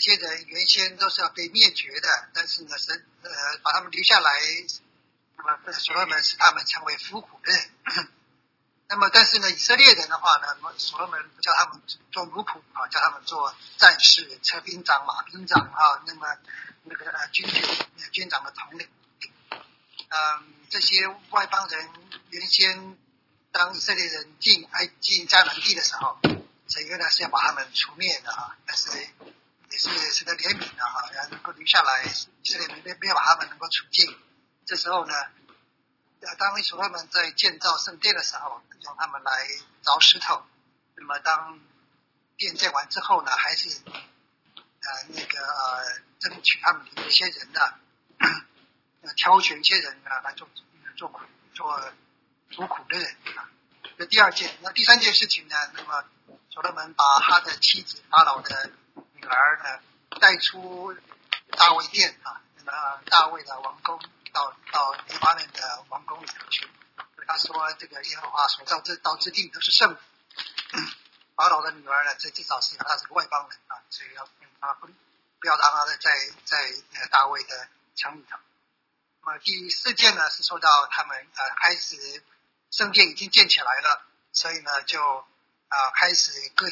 些人原先都是要被灭绝的，但是呢神把他们留下来，那么所罗门使他们成为服苦的人。那么但是呢以色列人的话呢，所罗门不叫他们做奴仆啊，叫他们做战士、车兵长、马兵长啊，那么那个军长的统领。这些外邦人原先当以色列人进迦南地的时候，神原来是要把他们除灭的啊，但是也是神的怜悯的啊，能够留下来，以色列人没有把他们能够除尽。这时候呢，当所罗门在建造圣殿的时候，用他们来凿石头。那么当殿建完之后呢，还是争取他们的一些人呢，挑选一些人来做服苦的人啊。这第二件。那第三件事情呢，那么所罗门把他的妻子法老的女儿呢带出大卫殿啊，那么大卫的王宫到黎巴嫩的王宫里头去。他说这个耶和华所造之地都是圣府。法老的女儿呢，这至少是他是个外邦人啊，所以要不要让他在大卫的城里头。那么第四件呢，是说到他们开始圣殿已经建起来了，所以呢就开始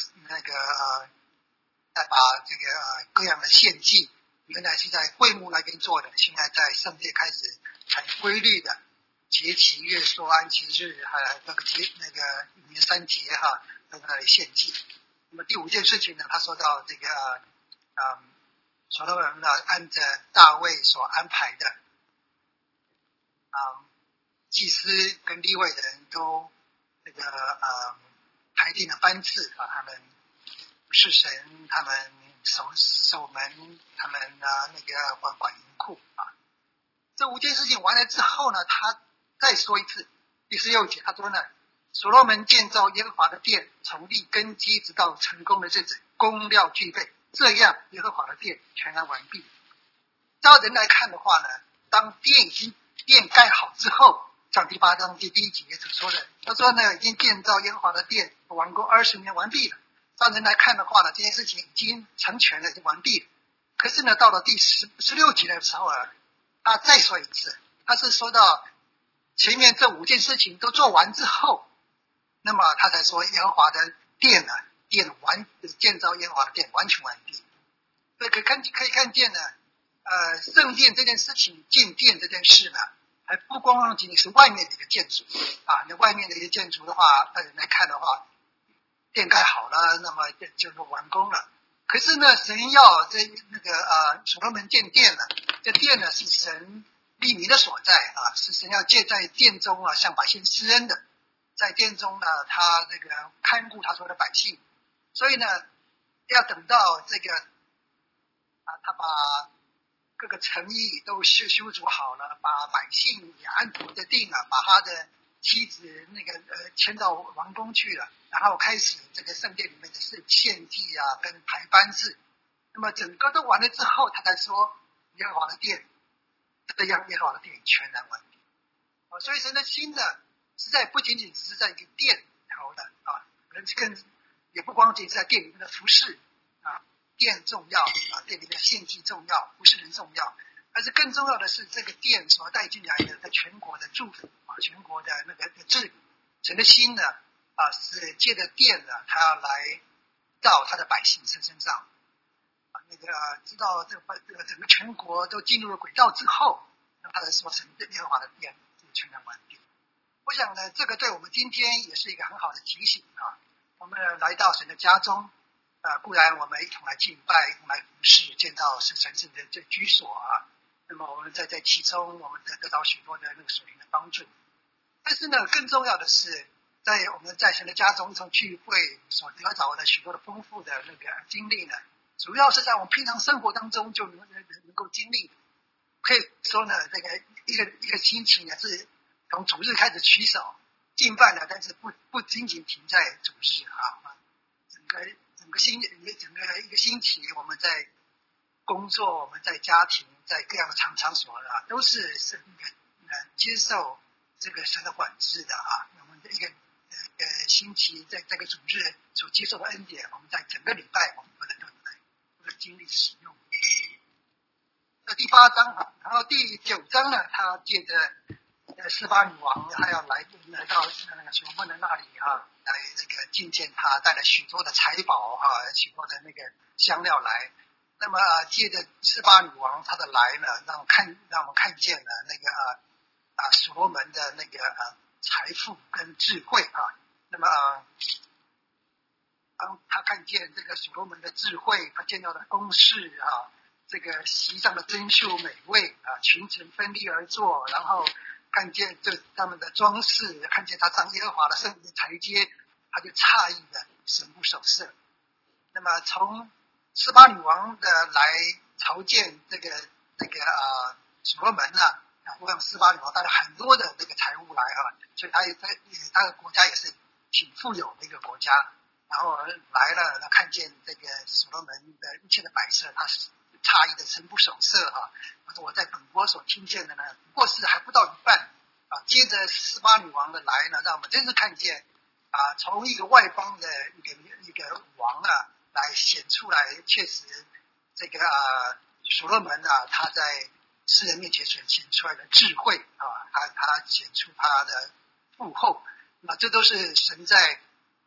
把这个各样的献祭，原来是在会幕那边做的，现在在圣殿开始很规律的节期、月朔、安息日，还有那个一年三节哈，在那里献祭。那么第五件事情呢，他说到这个所罗门呢按着大卫所安排的祭司跟利未的人都排定了班次啊，他们是神，他们守门，他们管银库啊。这五件事情完了之后呢，他再说一次，第16节他说呢，所罗门建造耶和华的殿，从立根基直到成功的日子，工料具备，这样耶和华的殿全然完毕。照人来看的话呢，当殿盖好之后，像第8章第1节所说的，他说呢已经建造耶和华的殿完工20年完毕了。照人来看的话呢，这件事情已经成全了，已经完毕了。可是呢到了第16节的时候他再说一次，他是说到前面这5件事情都做完之后，那么他才说耶和华的殿建造耶和华的殿完全完毕。所以可以看见呢，圣殿这件事情，建殿这件事呢，还不光仅仅是外面的一个建筑啊，那外面的一个建筑的话，人来看的话，殿盖好了，那么就完工了。可是呢，神要所罗门建殿了，这殿呢是神立民的所在啊，是神要借在殿中向百姓施恩的，在殿中呢，他这个看顾他所有的百姓，所以呢，要等到这个他把各个城邑都修筑好了，把百姓也安妥的定了，把他的妻子迁到王宫去了，然后开始这个圣殿里面的是献祭跟排班制。那么整个都完了之后，他才说耶和华的殿，这样耶和华的殿全然完毕。所以神的心呢，实在不仅仅只是在一个殿头的更也不光仅是在殿里面的服侍殿重要殿里面的献祭重要，服侍人重要，而是更重要的是这个殿所带进来的在全国的祝福全国的治理。神的心呢是借着殿呢，他要来到他的百姓身上知道这个整个全国都进入了轨道之后，那他才说神的耶和华的殿全然完毕。我想呢，这个对我们今天也是一个很好的提醒我们来到神的家中固然我们一同来敬拜，一同来服侍，见到是神圣的这居所那么我们在其中，我们得到许多的属灵的帮助。但是呢，更重要的是，我们在神的家中从聚会所得到的许多的丰富的经历呢，主要是在我们平常生活当中就能够经历。可以说呢，这个一个星期呢是从主日开始取手敬拜呢，但是不仅仅停在主日整个一个星期，我们在工作，我们在家庭，在各样的场所都是接受这个神的管制的我们的一个星期，在这个主日所接受的恩典，我们在整个礼拜我们不能够经历使用。这第8章哈，然后第9章呢，他借着示巴女王，他要来到那个所罗门的那里哈，来那个觐见他，带了许多的财宝哈，许多的那个香料来。那么借着示巴女王她的来呢，让我们看见了那个所罗门的那个财富跟智慧啊。那么当他看见这个所罗门的智慧，他见到的宫室啊，这个席上的珍馐美味啊，群臣分立而坐，然后看见这他们的装饰，看见他上耶和华的圣殿台阶，他就诧异的神不守舍。那么从示巴女王的来朝见这个所罗门啊，让示巴女王带了很多的这个财物来啊，所以他的国家也是挺富有的一个国家。然后来了，看见这个所罗门的一切的摆设，他是诧异的神不守舍啊。我在本国所听见的呢，不过是还不到一半啊。接着示巴女王的来呢，让我们真是看见从一个外邦的一个王啊，来显出来，确实这个所罗门啊，他在世人面前所显出来的智慧啊，他显出他的富厚，那这都是神在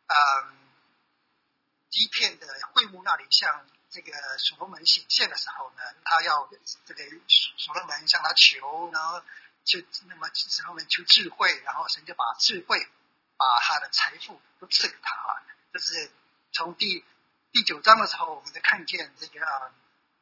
基遍的会幕那里向这个所罗门显现的时候呢，他要这个所罗门向他求，然后那么所罗门求智慧，然后神就把智慧把他的财富都赐给他啊。这是从第9章的时候，我们就看见这个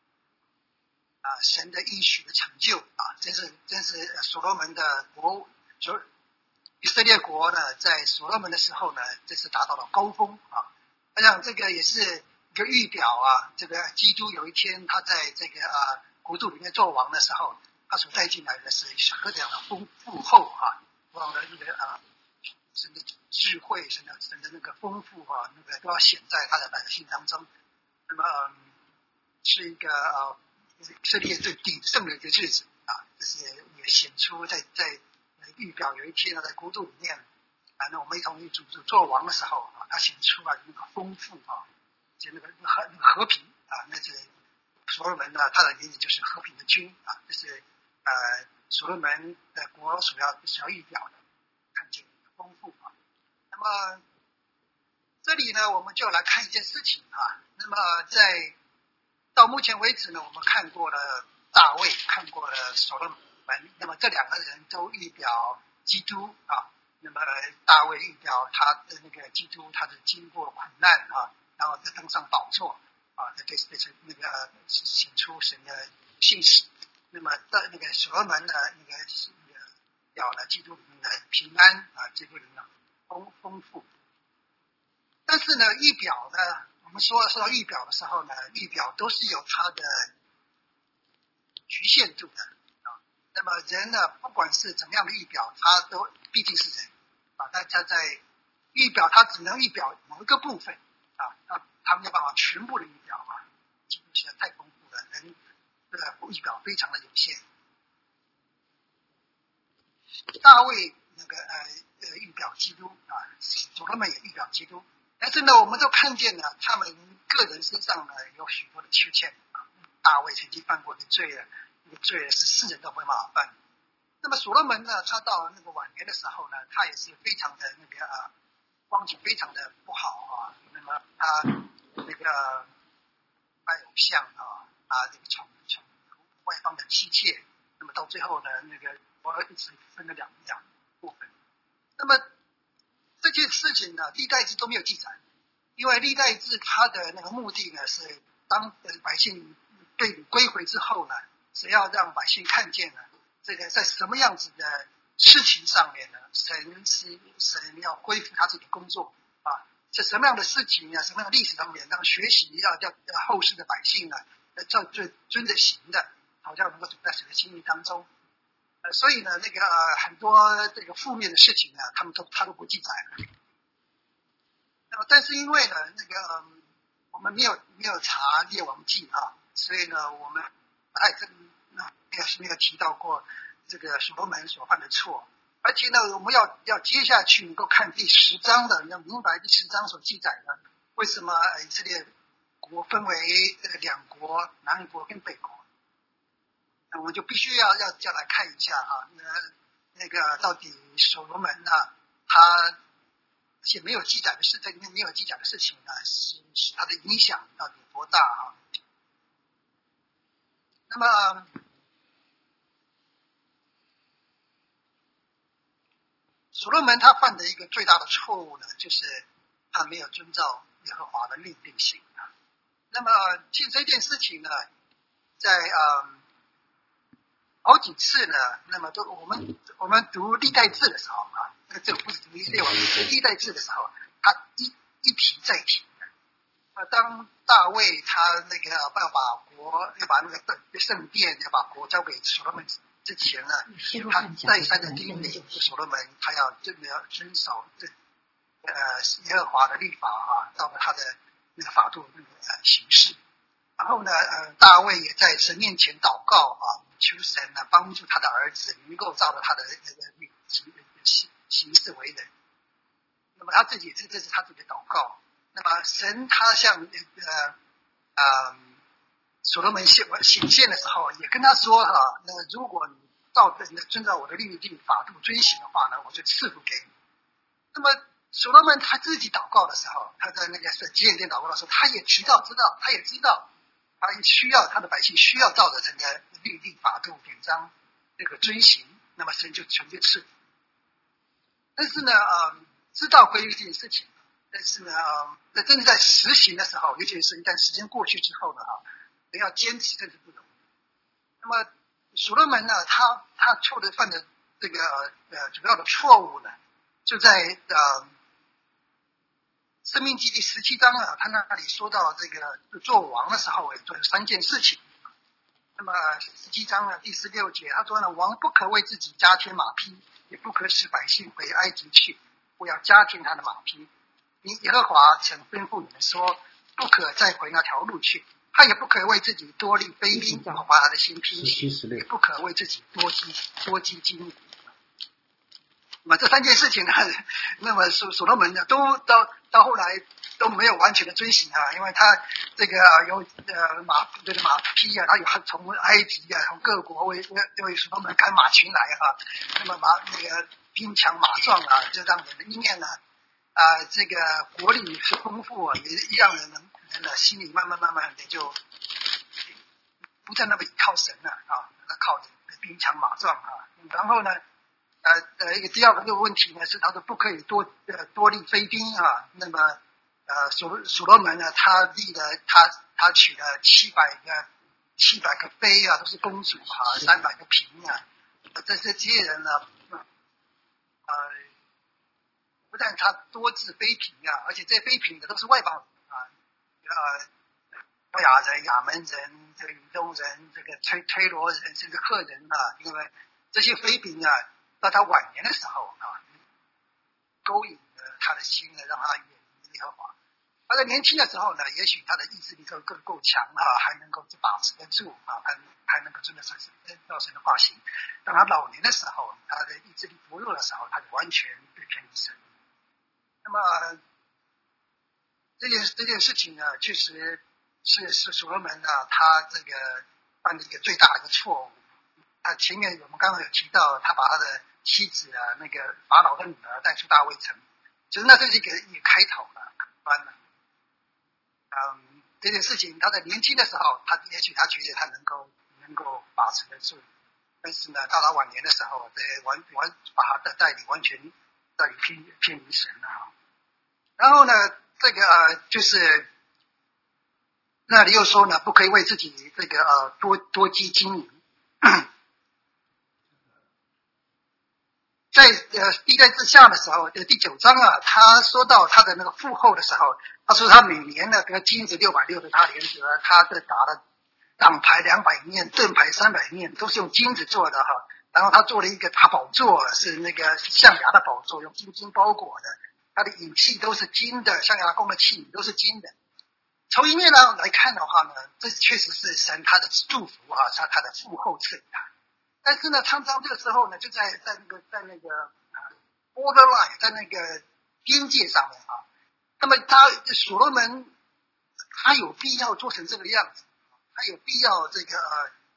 神的应许的成就啊，真是所罗门的以色列国呢，在所罗门的时候呢，这是达到了高峰啊。我想这个也是一个预表啊，这个基督有一天他在这个国度里面做王的时候，他所带进来的是何等的富厚啊，忘了那个神的智慧，神的那个丰富啊，那个都要显在他的百姓当中。那么是一个以色列最鼎盛的一个日子啊，这是也显出在预表有一天在国度里面那我们一同与主做王的时候啊，他显出来那个丰富啊，就那个和平啊，那是所罗门呢，他的名字就是和平的君啊，这是所罗门的国所要预表的，看见丰富啊。那么这里呢，我们就来看一件事情啊。那么到目前为止呢，我们看过了大卫，看过了所罗门，那么这两个人都预表基督啊。那么大卫预表他的那个基督，他是经过苦难啊，然后再登上宝座啊，这是那个显出神的信使。那么在那个所罗门呢，那个表了基督里面的平安啊，基督里面的丰富。但是呢，预表呢，我们说到预表的时候呢，预表都是有它的局限度的啊。那么人呢，不管是怎么样的预表，他都毕竟是人啊，大家在预表他只能预表某一个部分啊，他没有办法全部的预表啊，基督实在太丰富了，人的预表非常的有限。大卫那个预表基督啊，所罗门也预表基督。但是呢，我们都看见呢，他们个人身上呢有许多的缺陷啊。大卫曾经犯过的罪了，那个罪是世人都没办法犯。那么所罗门呢，他到那个晚年的时候呢，他也是非常的那个光景非常的不好啊。那么他那个拜偶像啊，这个宠外邦的妻妾。那么到最后呢，那个我一直分了两部分。那么这件事情呢，历代志都没有记载，因为历代志它的那个目的呢，是当百姓被归回之后呢，是要让百姓看见呢，这个在什么样子的事情上面呢，神要恢复他自己的工作啊，是什么样的事情呢？什么样的历史上面让学习要后世的百姓呢，照遵着行的，好像能够走在神的心意当中。所以呢，那个很多这个负面的事情呢，他都不记载了。那么，但是因为呢，那个我们没有查列王记啊，所以呢，我们不太没有提到过这个所罗门所犯的错。而且呢，我们要接下去能够看第10章的，要明白第10章所记载的为什么以色列国分为两国，南国跟北国。那我们就必须要来看一下那个到底所罗门呢，他而且没有记载的事，在里面没有记载的事情呢，是他的影响到底有多大啊？那么所罗门他犯的一个最大的错误呢，就是他没有遵照耶和华的律令行啊。那么其实这件事情呢，在好几次呢，那么我们读历代志的时候啊，这个不是读列王记，历代志的时候，他一提再提。当大卫他那个要把那个圣殿要把国交给所罗门之前呢，他再三的叮咛所罗门，他要真的要遵守耶和华的律法啊，照着他的那个法度那个行事。然后呢，大卫也在神面前祷告啊，求神呢帮助他的儿子能够照着他的行事为人。那么他自己这是他自己的祷告。那么神他向所罗门显现的时候，也跟他说那如果你遵照我的律例法度遵行的话呢，我就赐福给你。那么所罗门他自己祷告的时候，他在那个基甸殿祷告的时候，他也知道他需要他的百姓需要照着神的律例法度典章这个遵行，那么神就全就赐福。但是呢知道规律这件事情，但是呢那真的在实行的时候，尤其是一旦时间过去之后呢人要坚持真是不容易。那么所罗门呢，他犯的这个主要的错误呢，就在申命记第17章啊，他那里说到这个做王的时候做了3件事情。那么17章第16节他说呢，王不可为自己加添马匹，也不可使百姓回埃及去，不要加添他的马匹。耶和华曾吩咐你们说，不可再回那条路去。他也不可为自己多立妃嫔，把他的心披起，也不可为自己多积金银。那么这3件事情呢，那么所罗门呢，都到后来都没有完全的遵行因为他这个有马匹他有从埃及从各国为所罗门赶马群来那么那个兵强马壮就让人的一面呢这个国力是丰富也让人的心里慢慢的就不再那么依靠神了靠兵强马壮然后呢一个第二个问题呢是他说不可以多立妃嫔那么所罗门呢他娶了700个妃都是公主300个嫔这些人呢不但他多置妃嫔而且这些妃嫔的都是外邦人亚人、亚门人、这个以东人、这个推罗人甚至赫人因为这些妃嫔到他晚年的时候勾引了他的心让他远离耶和华。他在年轻的时候呢，也许他的意志力够强还能够把持得住还能够真的是照神的话行。当他老年的时候，他的意志力薄弱的时候，他就完全被偏离神。那么这件事情呢，确实是所罗门他这个犯的一个最大的一个错误。前面我们刚刚有提到，他把他的妻子那个法老的女儿带出大卫城，其实那这是一个开头了，这件事情他在年轻的时候，也许他觉得他能够把持得住，但是呢，到他晚年的时候，把他的带领完全偏离神了然后呢，这个就是那里又说呢，不可以为自己这个多积金银。在历代志下的时候第9章他说到他的那个父后的时候，他说他每年呢跟金子660他连得，他的打了挡牌200面，盾牌300面，都是用金子做的然后他做了一个大宝座，是那个象牙的宝座，用金包裹的，他的引器都是金的，象牙供的器皿都是金的。从一面来看的话呢，这确实是神他的祝福他的父后赐给他。但是呢，常常这个时候呢，就在那个borderline， 在那个边界上面那么所罗门他有必要做成这个样子，他有必要这个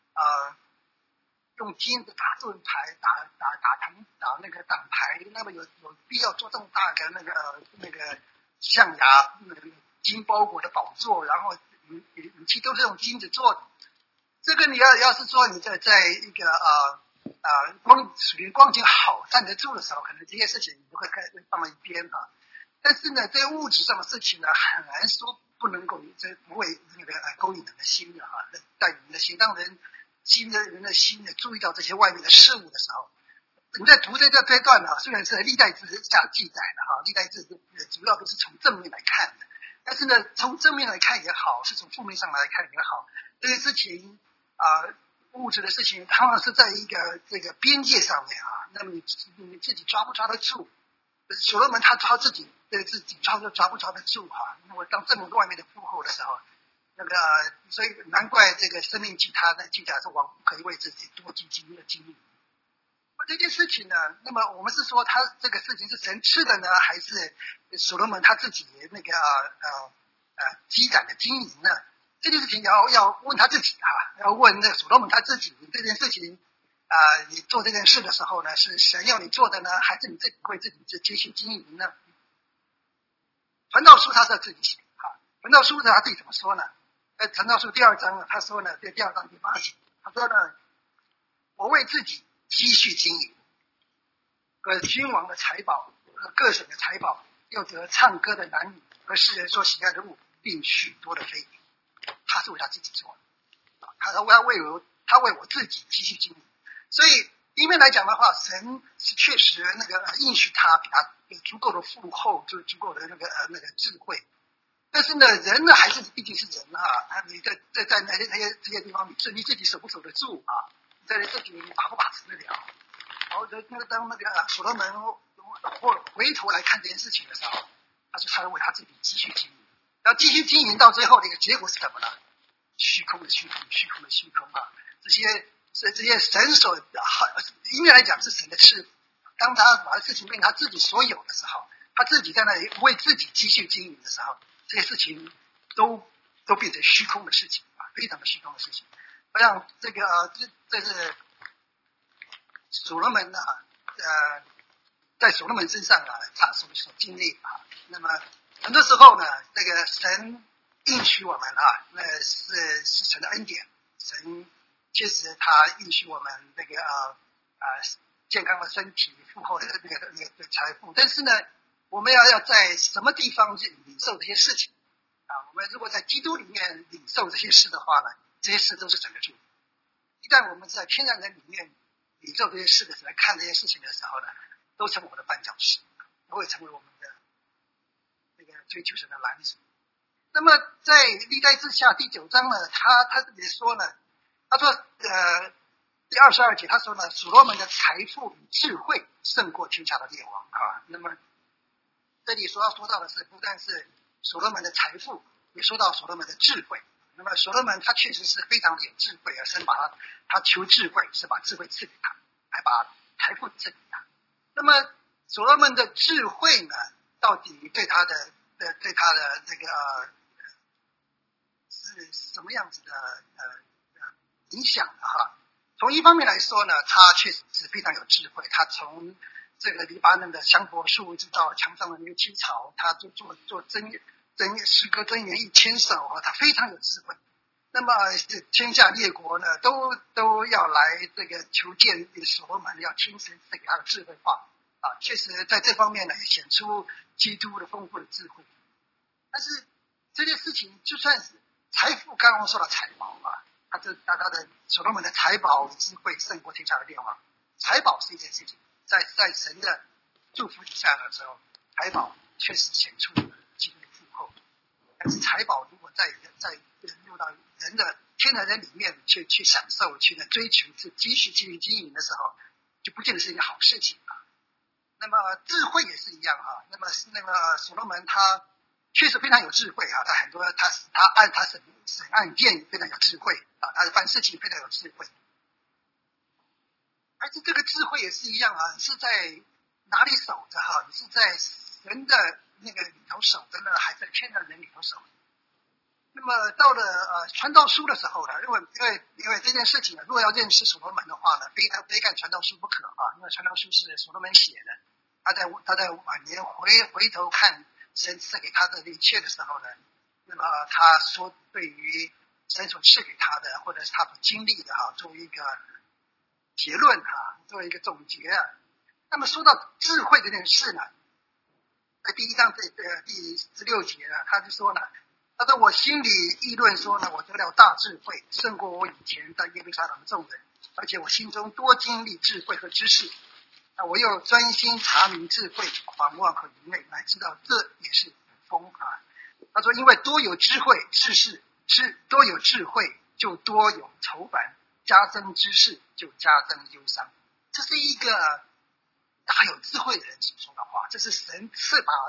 用金子打盾牌，打那个挡牌，那么有必要做这么大的那个象牙金包裹的宝座，然后武器都是用金子做的。这个你要是说你在一个属灵光景好站得住的时候，可能这些事情你就会放到一边哈。但是呢，在物质上的事情呢，很难说不能够，这不会那个勾引人的心的哈，带人的心。当人的心呢注意到这些外面的事物的时候，你在读这段呢，虽然是历代志下记载的哈，历代志主要都是从正面来看的，但是呢，从正面来看也好，是从负面上来看也好，这些事情物质的事情，当然是在一个这个边界上面啊。那么你自己抓不抓得住？所罗门他自己抓不抓得住哈？那么当这么外面的负后的时候，所以难怪这个生命记他的记载是王不可以为自己多积金的经历。这件事情呢，那么我们是说他这个事情是神赐的呢，还是所罗门他自己那个积攒的经营呢？这件事情要问他自己要问那个所罗门他自己，这件事情你做这件事的时候呢，是神要你做的呢，还是你自己为自己继续经营呢？传道书他是自己写传道书他自己怎么说呢？在传道书第2章他说呢，在第2章第8节，他说呢，我为自己积蓄经营，和君王的财宝和各省的财宝，又得唱歌的男女和世人所喜爱的物，并许多的非礼。他是为他自己做的，他为我自己积蓄经营。所以一面来讲的话，神是确实那个应许他，给他足够的富厚，就足够的那个智慧。但是呢，人呢还是毕竟是人你在这些地方，你自己守不守得住在这里你把不把持得了？然后当那个所罗门回头来看这件事情的时候，他为他自己继续经营，然后继续经营到最后的一个结果是什么呢？虚空的虚空这些神所应该来讲是神的赐福。当他把事情变成他自己所有的时候，他自己在那里为自己继续经营的时候，这些事情都变成虚空的事情非常的虚空的事情。我想这是所罗门在所罗门身上他所经历那么很多时候呢，这个神应许我们那是神的恩典，神确实他应许我们那个健康的身体，富厚的那个财富。但是呢，我们要在什么地方去领受这些事情我们如果在基督里面领受这些事的话呢，这些事都是神的祝福。一旦我们在天然人里面领受这些事的时候，来看这些事情的时候呢，都成为我们的绊脚石，都会成为我们的那个追求神的拦阻。那么在历代志下第9章呢，他这里说呢，他说第22节他说呢，所罗门的财富与智慧胜过天下的列王那么这里说到的是不但是所罗门的财富，也说到所罗门的智慧。那么所罗门他确实是非常的有智慧神把他求智慧，是把智慧赐给他，还把财富赐给他。那么所罗门的智慧呢，到底对他的这个是什么样子的影响的从一方面来说呢，他确实是非常有智慧，他从这个黎巴嫩的香柏树直到墙上的那个七槽，他做诗歌箴言1000首他非常有智慧。那么天下列国呢都要来这个求见所罗门，要听神赐给他的智慧话确实在这方面呢显出基督的丰富的智慧。但是这件事情就算是财富，刚刚说到财宝他的所罗门的财宝智慧胜过天下的列王。财宝是一件事情，在神的祝福底下的时候，财宝确实显出基督的富厚。但是财宝如果在入到人的天然人里面去享受，去追求，去继续经营的时候，就不见得是一件好事情那么智慧也是一样那么所罗门他确实非常有智慧他很多他审案件非常有智慧他办事情非常有智慧。而且这个智慧也是一样你是在哪里守着你是在神的那个里头守着呢，还是在天然人里头守？ 那么到了传道书的时候呢，因为这件事情呢，如果要认识所罗门的话呢，非干传道书不可啊，因为传道书是所罗门写的，他在晚年回头看神赐给他的一切的时候呢，那么他说对于神所赐给他的或者是他所经历的作为一个结论作为一个总结那么说到智慧这件事呢，在第1章第16节呢，他就说呢，他说我心里议论说呢，我得了大智慧，胜过我以前在耶路撒冷众人，而且我心中多经历智慧和知识，我又专心查明智慧、狂妄和愚昧，来知道这也是风他说因为多有智慧，多有智慧就多有愁烦，加增知识就加增忧伤。这是一个大有智慧的人所说的话，这是神赐把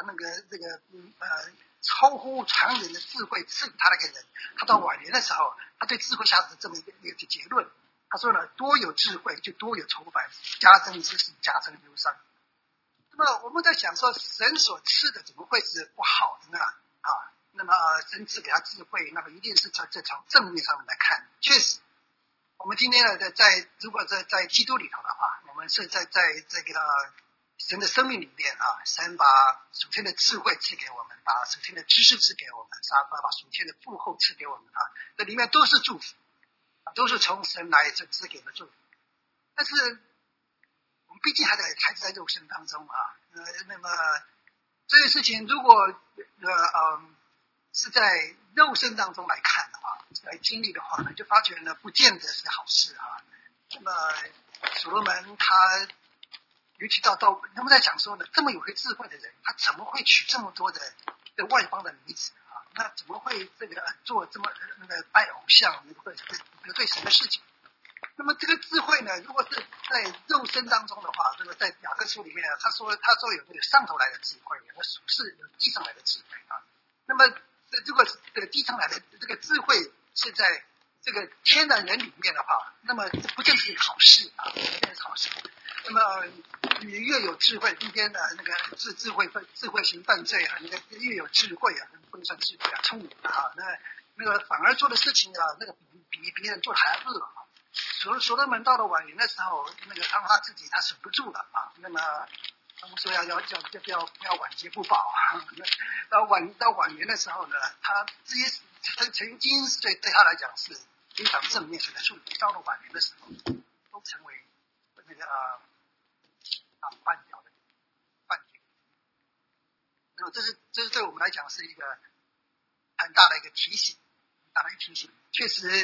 超乎常人的智慧赐给他的一个人，他到晚年的时候，他对智慧下的这么一个结论，他说呢，多有智慧就多有愁烦，加增知识加增忧伤。那么我们在想说，神所赐的怎么会是不好的呢那么神赐给他智慧，那么一定是从正面上面来看。确实我们今天呢如果在基督里头的话，我们是在这个神的生命里面神把属天的智慧赐给我们，把属天的知识赐给我们，把属天的富厚赐给我们这里面都是祝福都是从神来赐给的祝福。但是我们毕竟还是在肉身当中那么这件事情如果是在肉身当中来看的话，来经历的话呢，就发觉呢不见得是好事那么所罗门他尤其到他们在讲说呢，这么有个智慧的人，他怎么会娶这么多的外邦的女子那怎么会做这么拜偶像得罪神的事情？那么这个智慧呢，如果是在肉身当中的话，这个在雅各书里面他说有这个上头来的智慧，有属世有地上来的智慧那么如果这个地上来的这个智慧是在这个天然人里面的话，那么这不见是一个好事不见是好事。那么你越有智慧，今天的那个智慧型犯罪那个越有智慧不能算智慧聪明那个反而做的事情那个比别人做的还恶所罗门到了晚年的时候，那个他自己他守不住了那么他们说要晚节不保到晚年的时候呢，他这些曾经是对他来讲是非常正面的处理，到了晚年的时候都成为那个绊脚的绊脚。那么这是对我们来讲是一个很大的一个提醒，确实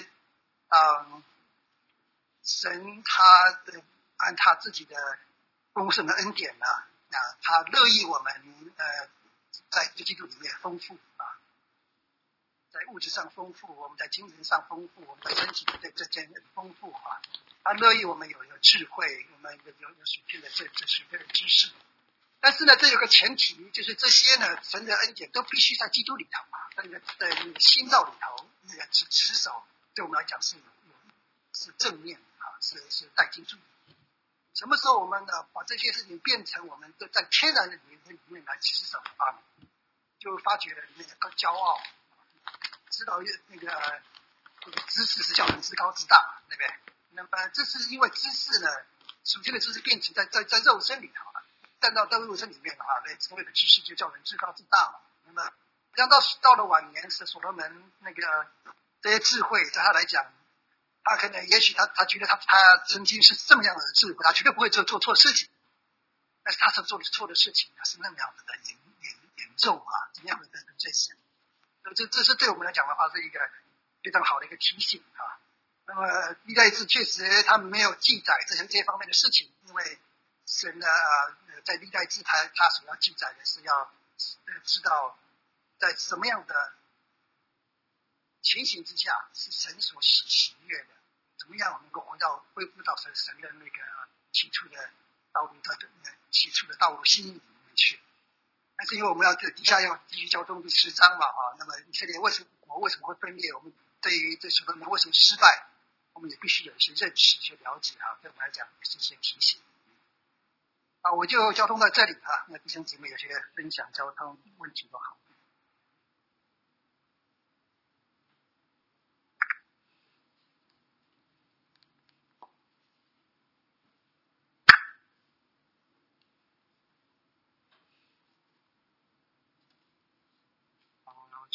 神他按他自己的丰盛的恩典他乐意我们在基督里面丰富在物质上丰富，我们在精神上丰富，我们在身体的这间丰富他乐意我们有智慧，我们有属天的这属天的知识。但是呢，这有个前提，就是这些呢神的恩典都必须在基督里头在那个心造里头那个持守，对我们来讲是正面是带进住。什么时候我们呢把这些事情变成我们在天然的里面来持守就发觉那个骄傲，知道那个知识是叫人自高自大对不对？那么这是因为知识呢，属天的知识变成在肉身里头站到肉身里面的话，所谓的知识就叫人自高自大那么让到了晚年是所罗门那个这些智慧对他来讲，他可能也许他觉得他曾经是这么样的智慧，他绝对不会做错事情，但是他所做的错的事情是那么样子的严重怎么样的罪行。这是对我们来讲的话是一个非常好的一个提醒那么历代志确实他们没有记载这些方面的事情，因为神在历代志他所要记载的是要知道在什么样的情形之下是神所喜悦的，怎么样能够恢复到神的那个起初的道路心意里面去。但是因为我们底下要继续交通第10章那么以色列为什么会分裂，我们对于这所罗门为什么失败，我们也必须有一些认识一些了解对我们来讲也是一些提醒我就交通到这里那弟兄姐妹有些分享交通问题都好。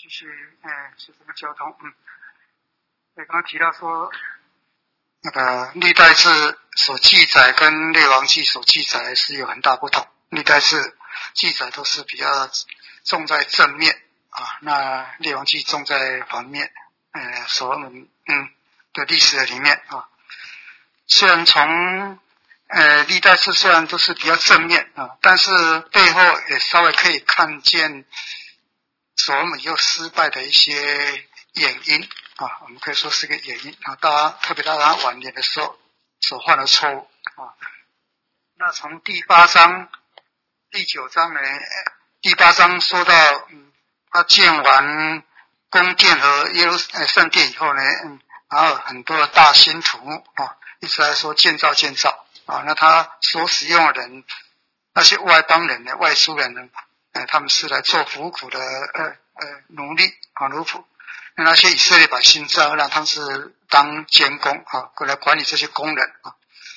继续，是这个交通，对，刚刚提到说，那个历代志所记载跟列王记所记载是有很大不同。历代志记载都是比较重在正面啊，那列王记重在反面，所罗门的历史的里面啊，虽然从历代志虽然都是比较正面啊，但是背后也稍微可以看见所罗门又失败的一些原因啊，我们可以说是个原因啊，特别到他晚年的时候所犯的错误啊。那从第8章、第9章呢，第8章说到他建完宫殿和圣殿以后呢，然后很多的大兴土木啊，一直在说建造啊，那他所使用的人，那些外邦人呢、外族人呢，他们是来做服苦的奴隶啊、奴仆。那些以色列百姓知道让他们是当监工啊，过来管理这些工人啊。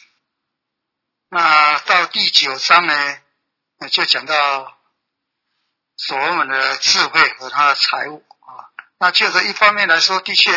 那到第9章呢，就讲到所罗门的智慧和他的财物啊。那就这一方面来说，的确，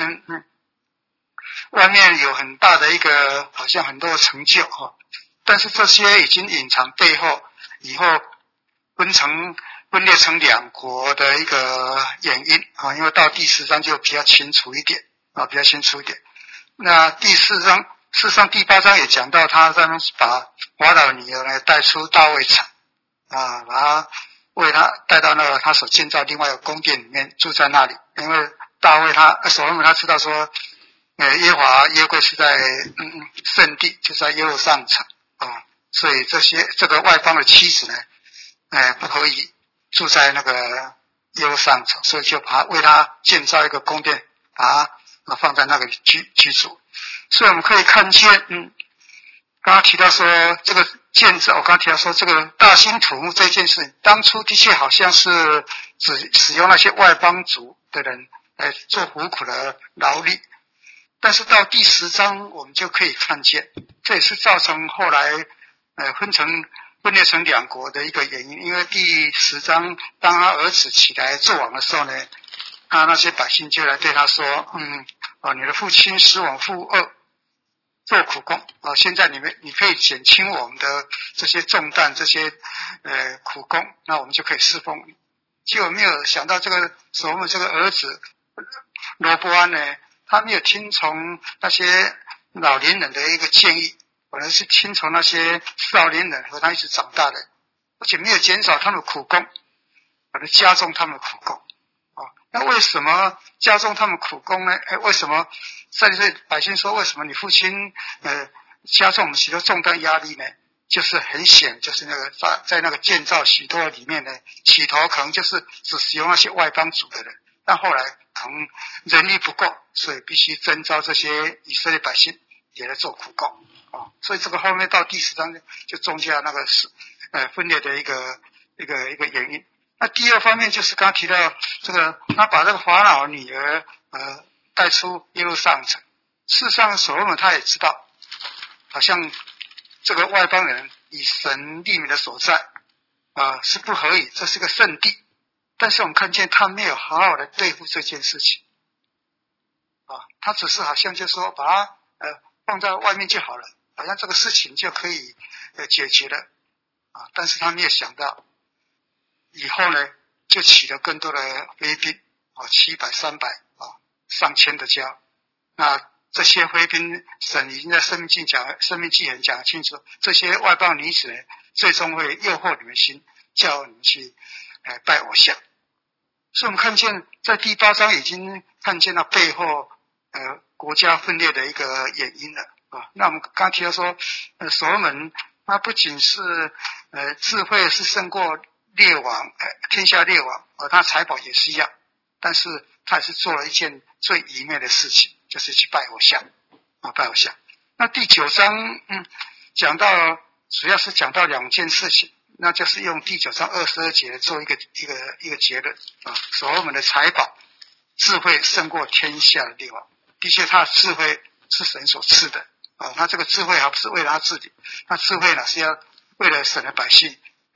外面有很大的一个好像很多的成就啊，但是这些已经隐藏背后以后分裂成2国的一个原因啊，因为到第10章就比较清楚一点啊，比较清楚一点。那第4章，事实上第8章也讲到他在那把法老女儿呢带出大卫城啊，把他为他带到那个他所建造另外一个宫殿里面住在那里，因为大卫所罗门他知道说耶和华约柜是在圣地，就是在耶路撒冷城啊，所以这个外邦的妻子呢，不可以住在那个耶路撒冷城，所以就为他建造一个宫殿，把它放在那个居住。所以我们可以看见，刚刚提到说这个我刚刚提到说这个大兴土木这件事，当初的确好像是只使用那些外邦族的人来做苦的劳力。但是到第10章我们就可以看见，这也是造成后来分裂成2国的一个原因。因为第10章当他儿子起来做王的时候呢，那些百姓就来对他说，你的父亲使我们负恶做苦工啊，现在你可以减轻我们的这些重担，这些苦工，那我们就可以侍奉你。结果没有想到这个所罗门这个儿子罗波安呢，他没有听从那些老年人的一个建议，反而是听从那些少年人和他一起长大的，而且没有减少他们的苦工，反而加重他们的苦工。那为什么加重他们苦工呢？为什么甚至百姓说为什么你父亲加重我们许多重担压力呢？就是很显，就是那个在那个建造许多里面呢，起头可能就是只使用那些外邦族的人，但后来可能人力不够，所以必须征召这些以色列百姓也来做苦工啊。所以这个后面到第10章就中间那个分裂的一个原因。那第2方面就是刚刚提到这个，他把这个法老女儿带出耶路撒冷城。事实上所罗门他也知道，好像这个外邦人以神立名的所在是不合理，这是个圣地，但是我们看见他没有好好的对付这件事情他只是好像就说把它放在外面就好了，好像这个事情就可以解决了但是他没有想到以后呢就起了更多的妃嫔700、300上千的家。那这些妃嫔神已经在生命记很讲清楚，这些外邦女子呢最终会诱惑你们心，叫你们去拜偶像。所以我们看见在第8章已经看见了背后国家分裂的一个原因了那我们刚刚提到说所罗门他不仅是智慧是胜过列王天下列王他财宝也是一样，但是他也是做了一件最愚昧的事情，就是去拜偶像拜偶像。那第9章讲到主要是讲到2件事情，那就是用第9章22节做一个结论所罗门的财宝智慧胜过天下的列王。的确他的智慧是神所赐的他这个智慧还不是为了他自己，他智慧呢是要为了神的百姓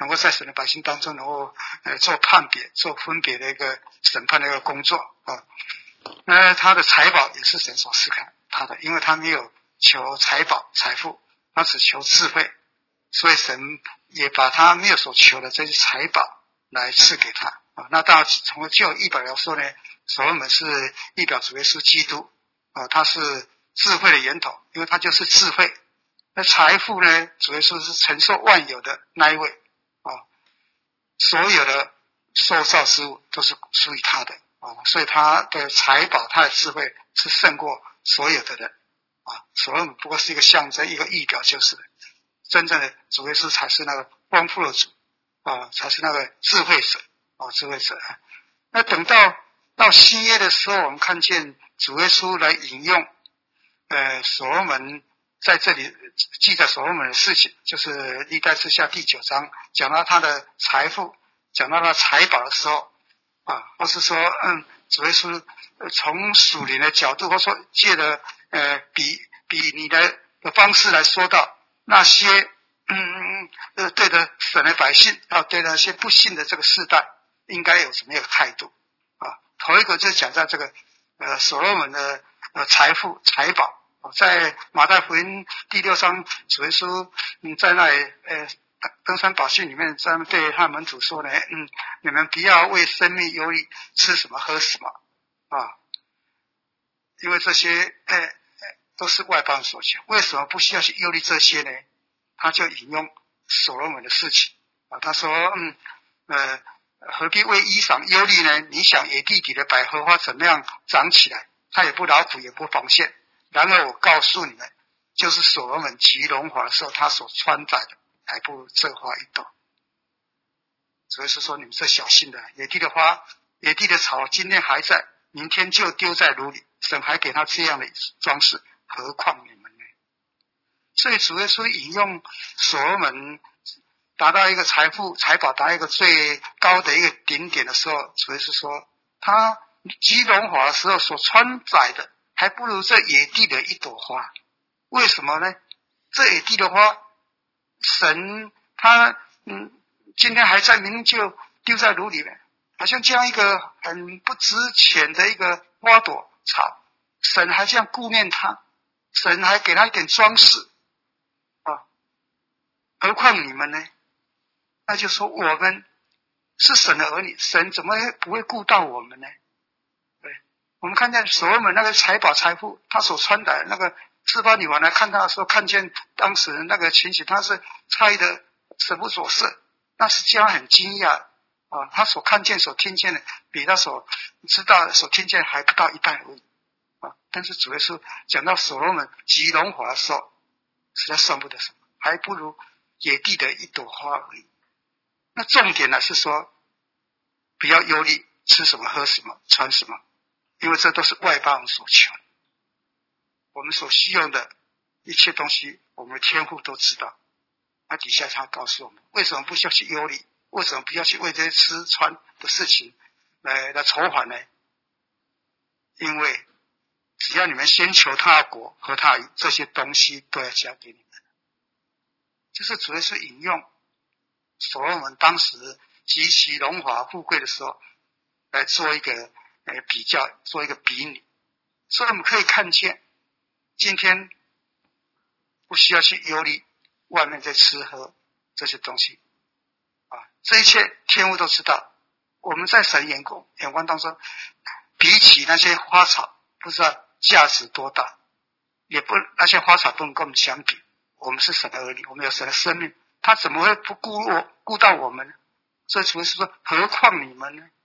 能够在神的百姓当中能够做判别、做分别的一个审判的一个工作啊。那他的财宝也是神所赐给他的，因为他没有求财宝、财富，他只求智慧，所以神也把他没有所求的这些财宝来赐给他啊。那当然从旧约来说呢，所罗门是预表主耶稣基督啊，他是智慧的源头，因为他就是智慧。那财富呢，主耶稣是承受万有的那一位啊，所有的受造之物都是属于他的啊，所以他的财宝、他的智慧是胜过所有的人啊。所罗门不过是一个象征、一个预表，就是真正的主耶稣才是那个丰富的主啊，才是那个智慧者啊，智慧者。那等到新约的时候，我们看见主耶稣来引用所罗门在这里记载所罗门的事情，就是历代志下第9章，讲到他的财富，讲到他的财宝的时候啊，或是说主耶稣从属灵的角度，或说借的比拟的方式来说到那些对的神的百姓啊，对那些不信的这个世代应该有什么样的态度啊。头一个就是讲在这个所罗门的财富财宝，在马太福音第6章，主耶稣在那里登山宝训里面，在对他门徒说呢，你们不要为生命忧虑，吃什么喝什么啊，因为这些都是外邦所求。为什么不需要去忧虑这些呢？他就引用所罗门的事情啊，他说何必为衣裳忧虑呢？你想野地里的百合花怎么样长起来，它也不劳苦也不纺线。然而我告诉你们，就是所罗门极荣华的时候，他所穿戴的还不如这花一朵。所以是说，你们这小心的，野地的花、野地的草，今天还在，明天就丢在炉里，神还给他这样的装饰，何况你们呢？所以主耶稣引用所罗门达到一个财富财宝达到一个最高的一个顶点的时候，主耶稣说他极荣华的时候所穿戴的还不如这野地的一朵花。为什么呢？这野地的花，神他今天还在，明天就丢在炉里面，好像这样一个很不值钱的一个花朵草，神还这样顾念他，神还给他一点装饰啊。何况你们呢？那就说我们是神的儿女，神怎么不会顾到我们呢？对，我们看见所罗门那个财宝财富，他所穿的那个示巴女王来看他的时候，看见当时那个情形，他是猜的神不所示，那是这样很惊讶啊！他所看见所听见的比他所知道所听见还不到一半而已啊！但是主耶稣讲到所罗门极荣华的时候，实在算不得什么，还不如野地的一朵花而已。那重点呢是说，不要忧虑吃什么喝什么穿什么，因为这都是外邦人所求的。我们所需要的一切东西，我们的天父都知道。那底下他告诉我们，为什么不需要去忧虑？为什么不要去为这些吃穿的事情来筹划呢？因为只要你们先求他的国和他的义，这些东西都要加给你们。就是主要是引用所罗门当时极其荣华富贵的时候来做一个比较，做一个比拟。所以我们可以看见，今天不需要去忧虑外面在吃喝这些东西啊，这一切天父都知道。我们在神眼光当中，比起那些花草，不知道价值多大，也不那些花草不能跟我们相比。我们是神的儿女，我们有神的生命，他怎么会不顾到我们呢？所以主是说，何况你们呢？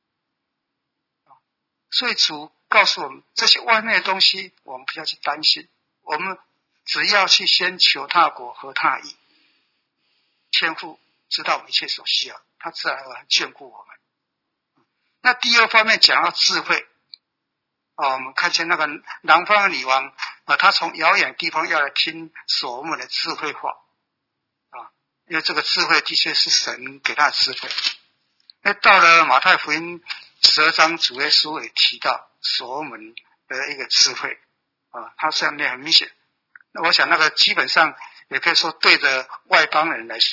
所以主告诉我们，这些外面的东西我们不要去担心，我们只要去先求他的国和他的义，天父知道我们一切所需要，他自然而然眷顾我们。那第二方面讲到智慧我们看见那个南方的女王她从遥远的地方要来听所罗门的智慧话因为这个智慧的确是神给她的智慧。那到了马太福音12章，主耶稣也提到所罗门的一个智慧他上面很明显，那我想那个基本上也可以说对着外邦人来说的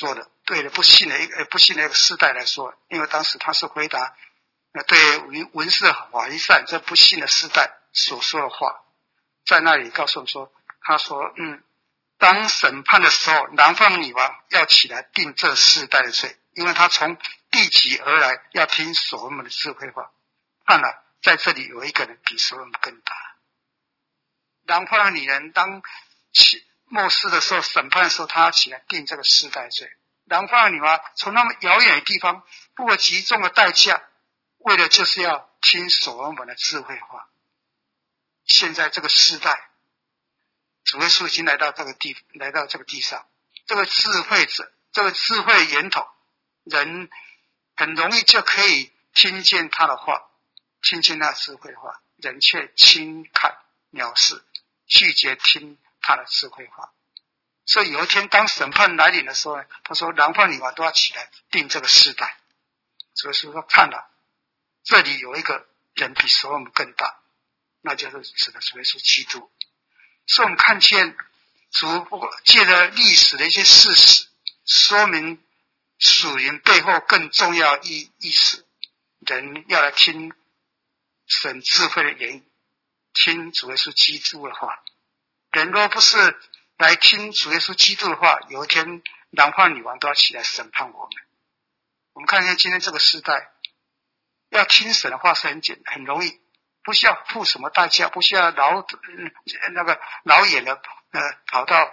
对了不信的一个世代来说，因为当时他是回答对文士法利赛这不信的世代所说的话，在那里告诉我们说，他说当审判的时候，南方女王要起来定这世代的罪，因为他从地极而来，要听所罗门的智慧话。看了，在这里有一个人比所罗门更大。南方的女人当末世的时候，审判的时候，他要起来定这个世代罪。南方的女王从那么遥远的地方付了极重的代价，为了就是要听所罗门的智慧话。现在这个世代，主耶稣已经来到这个地上，这个智慧者，这个智慧源头，人很容易就可以听见他的话，听见他的智慧话，人却轻看藐视，拒绝听他的智慧话。所以有一天当审判来临的时候，他说南方女王都要起来定这个世代。主耶稣说看了，这里有一个人比所罗门更大，那就是指的主耶稣基督。所以我们看见主借着历史的一些事实，说明属灵背后更重要意思，人要来听神智慧的言语，听主耶稣基督的话。人若不是来听主耶稣基督的话，有一天南方女王都要起来审判我们。我们看见今天这个时代，要听神的话是很容易，不需要付什么代价，不需要老远的跑到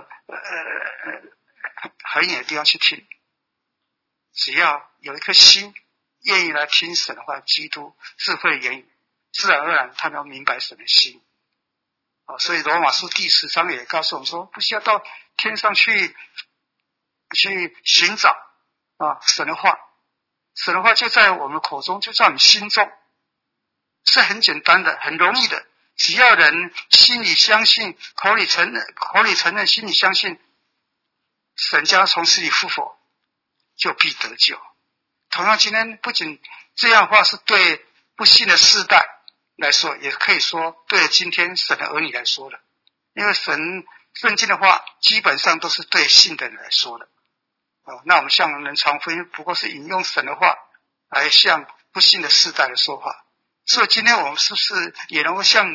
很远的地方去听，只要有一颗心愿意来听神的话，基督智慧的言语，自然而然他能明白神的心。所以罗马书第10章也告诉我们说，不需要到天上去寻找神的话，神的话就在我们口中，就在你心中，是很简单的，很容易的。只要人心里相信，口里承认，心里相信，神将从死里复活，就必得救。同样，今天不仅这样的话是对不信的世代来说，也可以说对今天神的儿女来说的，因为圣经的话基本上都是对信的人来说的。那我们向人传福音，不过是引用神的话来向不信的世代的说话。所以今天我们是不是也能够像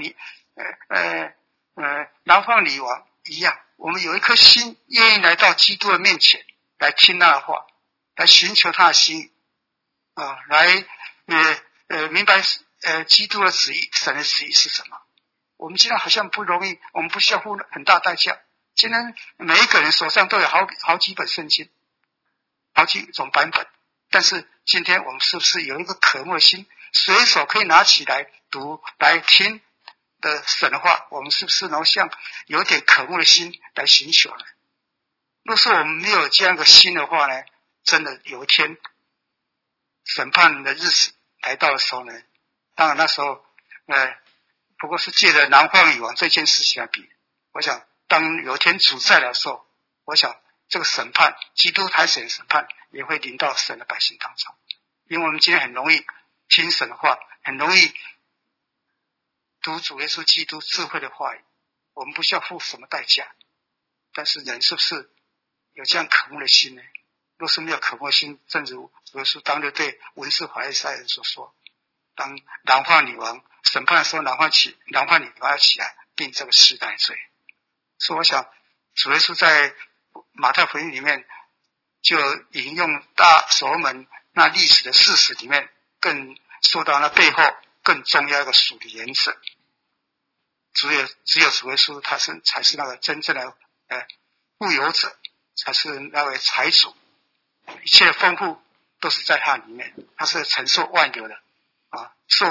南方女王一样，我们有一颗心愿意来到基督的面前，来听他的话，来寻求他的心意来明白基督的旨意，神的旨意是什么。我们今天好像不容易，我们不需要付很大代价。今天每一个人手上都有好几本圣经，好几种版本，但是今天我们是不是有一个渴慕的心，随手可以拿起来读来听的神的话，我们是不是能像有点渴慕的心来寻求呢？若是我们没有这样的心的话呢，真的有一天审判的日子来到的时候呢，当然那时候不过是借着南方女王这件事情来比，我想当有一天主再来的时候，我想这个审判，基督台神的审判也会临到神的百姓当中。因为我们今天很容易听神的话，很容易读主耶稣基督智慧的话语，我们不需要付什么代价。但是人是不是有这样渴慕的心呢？若是没有渴慕的心，正如主耶稣当日对文士法利赛人所说，当南方女王审判的时候，南方女王要起来定这个世代罪。所以我想主耶稣在马太福音里面就引用所罗门那历史的事实里面，更说到那背后更重要一个属灵原则，只有主耶稣才是那个真正的富有者，才是那位财主，一切的丰富都是在他里面，他是承受万有的所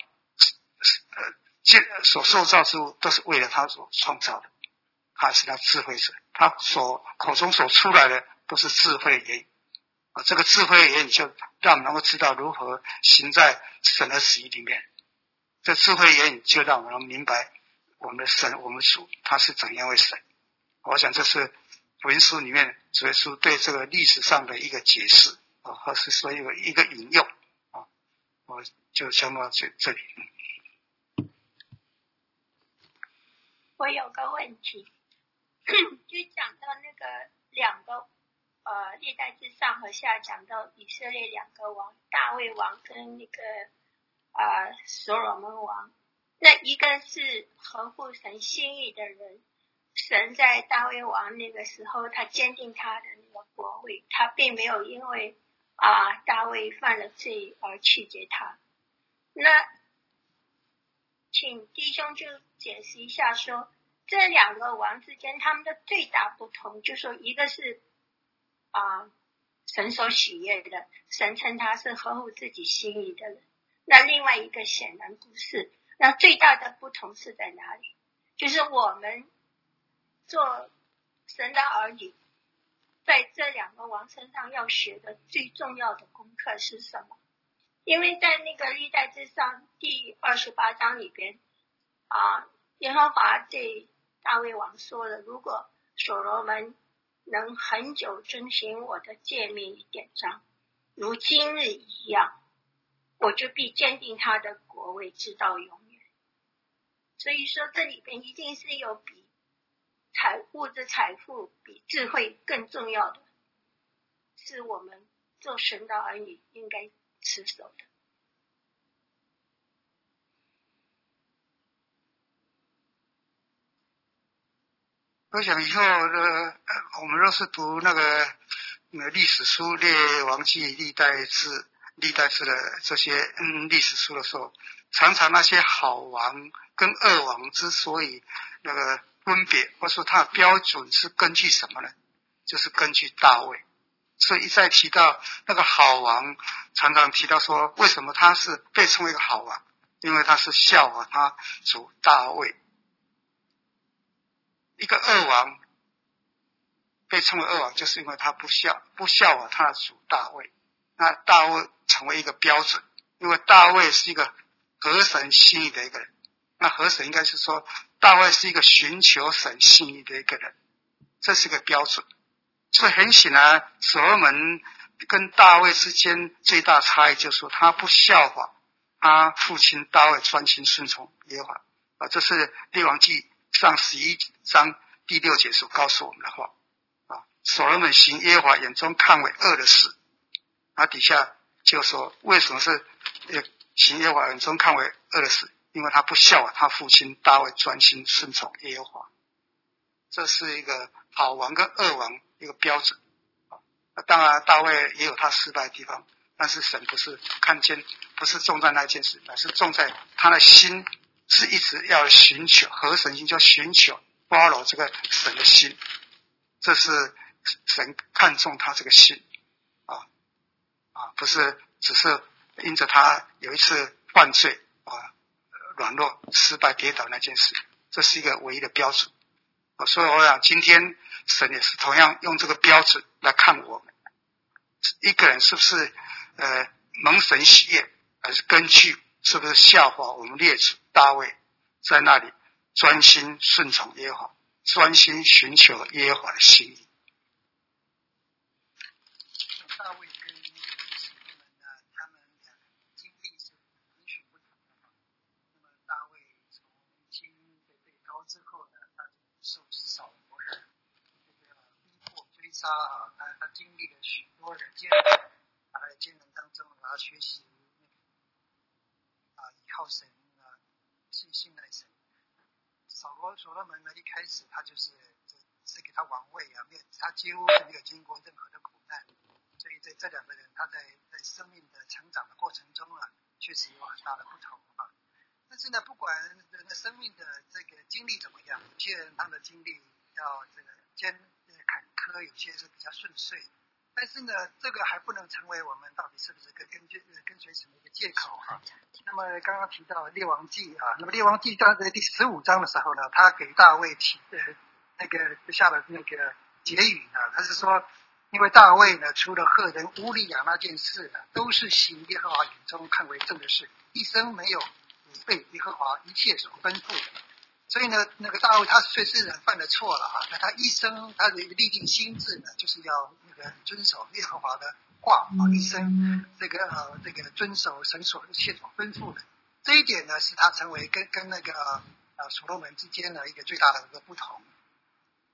受造之物都是为了他所创造的，他是那智慧者，他口中所出来的都是智慧的言语这个智慧的言语就让我们能够知道如何行在神的旨意里面，这智慧的言语就让我们能明白我们的神，我们主他是怎样为神。我想这是福音书里面主耶稣对这个历史上的一个解释或是说一个引用我就讲到这里。 我有个问题就讲到那个两个历代志上和下讲到以色列两个王，大卫王跟那个所罗门王。那一个是合乎神心意的人，神在大卫王那个时候，他坚定他的那个国位，他并没有因为大卫犯了罪而弃绝他。那请弟兄就解释一下说，这两个王之间他们的最大不同，就说一个是神所喜悦的，神称他是合乎自己心意的人，那另外一个显然不是。那最大的不同是在哪里？就是我们做神的儿女，在这两个王身上要学的最重要的功课是什么？因为在那个历代志上第28章里边耶和华对大卫王说了，如果所罗门能很久遵循我的诫命与典章，如今日一样，我就必坚定他的国位直到永远。所以说这里边一定是有比物质财富比智慧更重要的，是我们做神的儿女应该持守的。 我想以后我们若是读那个历史书、列王纪、历代志的这些历史书的时候，常常那些好王跟恶王之所以那个分别，或者说他的标准是根据什么呢？就是根据大卫。所以一再提到那个好王，常常提到说，为什么他是被称为一个好王？因为他是效法他主大卫。一个恶王被称为恶王，就是因为他不效法他的主大卫。那大卫成为一个标准，因为大卫是一个合神心意的一个人。那合神应该是说，大卫是一个寻求神心意的一个人，这是个标准。所以很显然，所罗门跟大卫之间最大差异就是说，他不效法他父亲大卫专心顺从耶和华。这是列王纪上11章第6节所告诉我们的话。所罗门行耶和华眼中看为恶的事。底下就说为什么是行耶和华眼中看为恶的事？因为他不效法他父亲大卫专心顺从耶和华。这是一个好王跟恶王一个标准。当然大卫也有他失败的地方，但是神不是看见，不是重在那件事，而是重在他的心是一直要寻求合神心，就寻求 follow 这个神的心。这是神看重他这个心不是只是因着他有一次犯罪软弱失败跌倒那件事，这是一个唯一的标准。所以我想今天神也是同样用这个标准来看我们，一个人是不是蒙神喜悦，还是根据是不是效法我们列祖大卫在那里专心顺从耶和华，专心寻求耶和华的心意。大卫跟所罗门他们俩经历是完全不同的。那么大卫从经被高之后呢，他就受扫罗的逼迫追杀他经历了许多的艰难，在艰难当中他学习依靠神信赖神。所罗门呢，一开始他就是给他王位没有，他几乎是没有经过任何的苦难。所以这两个人他在生命的成长的过程中确实有很大的不同但是呢，不管人的生命的这个经历怎么样，有些人他的经历要这个坎坷，有些是比较顺遂，但是呢，这个还不能成为我们到底是不是跟随神的一个借口那么刚刚提到列王纪那么列王纪在第15章的时候呢，他给大卫下了那个结语他是说，因为大卫呢，除了赫人乌利亚那件事都是行耶和华眼中看为正的事，一生没有违背耶和华一切所吩咐的。所以呢，那个大卫他虽然犯了错了那他一生他的一个立定心智呢，就是要遵守耶和华的话一生这个遵守神所一切所吩咐的。这一点呢，使他成为跟那个所罗门之间的一个最大的一个不同。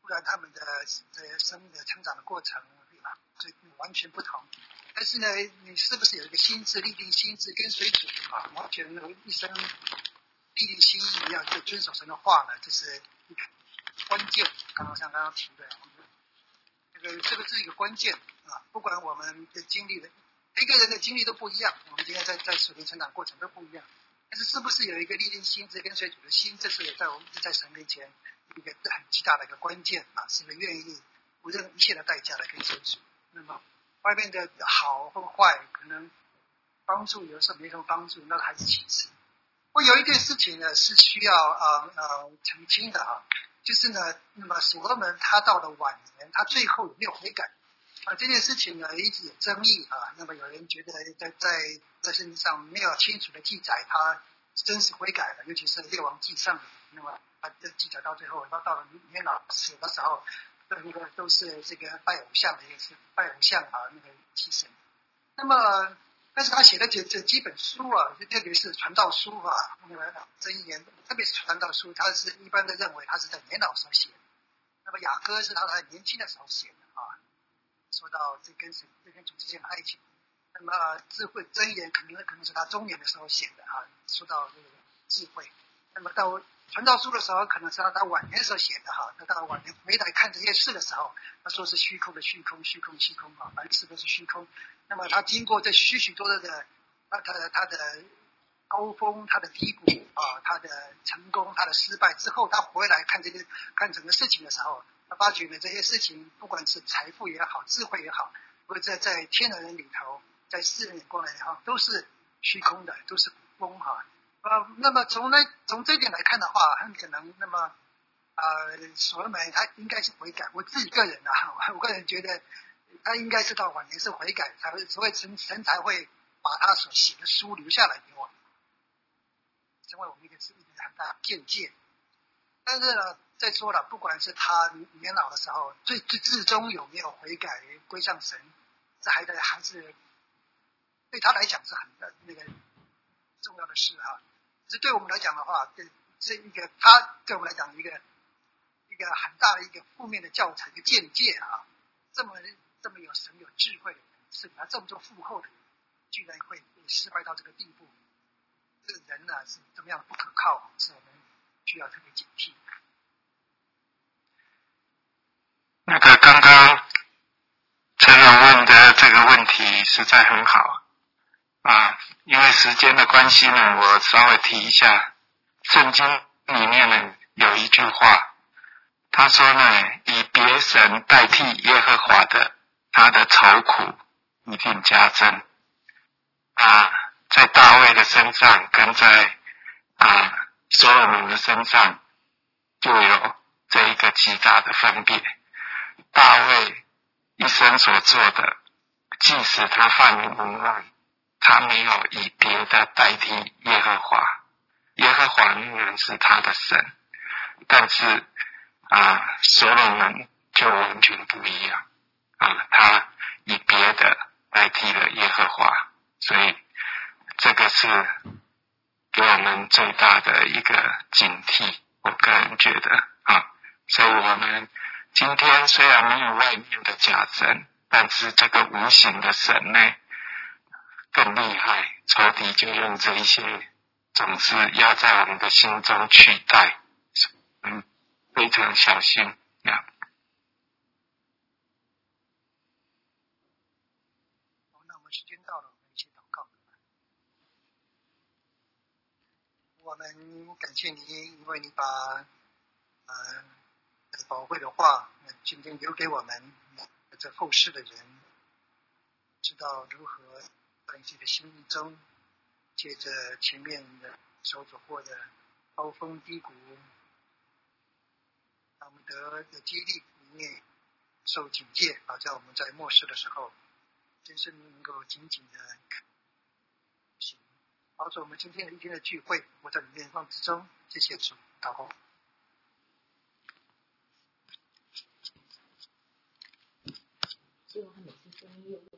不然他们的生命的成长的过程就完全不同。但是呢，你是不是有一个心智，立定心智，跟随主啊，完全一生立定心意，要去遵守神的话呢？这是一个关键。刚刚提的，这个是一个关键啊。不管我们的经历的，每个人的经历都不一样，我们今天在属灵成长过程都不一样。但是是不是有一个立定心智，跟随主的心，这是在我们在神面前一个很极大的一个关键啊，是不是愿意不论一切的代价来跟随主？那么外面的好或坏，可能帮助有时候没什么帮助，那还是其次。我有一件事情呢是需要澄清的啊，就是呢，那么所罗门他到了晚年，他最后有没有悔改啊？这件事情呢一直有争议啊。那么有人觉得在圣经上没有清楚的记载他真实悔改了，尤其是列王记上，那么他的记载到最后，他到了年老死的时候，那个都是这个拜偶像的一个是拜偶像啊，那个祭神。那么但是他写的这几本书啊，特别是传道书啊，那个箴言，特别是传道书，他是一般的认为他是在年老时候写的。那么雅歌是他在年轻的时候写的啊，说到这跟主之间的爱情。那么智慧箴言可能是他中年的时候写的啊，说到这个智慧。那么到传道书的时候，可能是他晚年的时候写的哈。他到晚年回来看这些事的时候，他说是虚空的虚空，虚空虚空啊，凡事都是虚空。那么他经过这许多的他的高峰，他的低谷啊，他的成功，他的失败之后，他回来看整个事情的时候，他发觉呢这些事情，不管是财富也好，智慧也好，或者在天的人里头，在世人眼光来讲，都是虚空的，都是风哈。那么从这一点来看的话，很可能那么所罗门他应该是悔改。我自己个人啊，我个人觉得他应该是到晚年是悔改，才会所谓神才会把他所写的书留下来给我们，成为我们一个很大的见解。但是呢，再说了，不管是他年老的时候，最至终有没有悔改归向神，这还是对他来讲是很那个重要的事哈。这对我们来讲的话，这一个他对我们来讲一个很大的一个负面的教材，一个见解啊。这么有神有智慧的人，是他这么多富厚的人，居然会失败到这个地步，这个人呢是怎么样不可靠，是我们需要特别警惕。 那个刚刚陈总问的这个问题实在很好啊，因为时间的关系呢，我稍微提一下，圣经里面呢有一句话，他说呢，以别神代替耶和华的，他的愁苦一定加增啊。在大卫的身上跟在所罗门的身上就有这一个极大的分别。大卫一生所做的，即使他犯了淫乱，他没有以别的代替耶和华，耶和华仍然是他的神，但是所罗门就完全不一样他以别的代替了耶和华，所以这个是给我们最大的一个警惕，我个人觉得所以我们今天虽然没有外面的假神，但是这个无形的神呢更厉害，仇敌就用这一些总是要在我们的心中取代，非常小心那我们时间到了，我们一起祷告。我们感谢你，因为你把宝贵的话今天留给我们这后世的人，知道如何在自己的心中，借着前面的所走过的高峰低谷，让我们得的激励里面受警戒，好叫我们在末世的时候真是能够紧紧的行。好，我们今天一天的聚会，我在里面放之中，谢谢主，祷告。 希望他每次声音又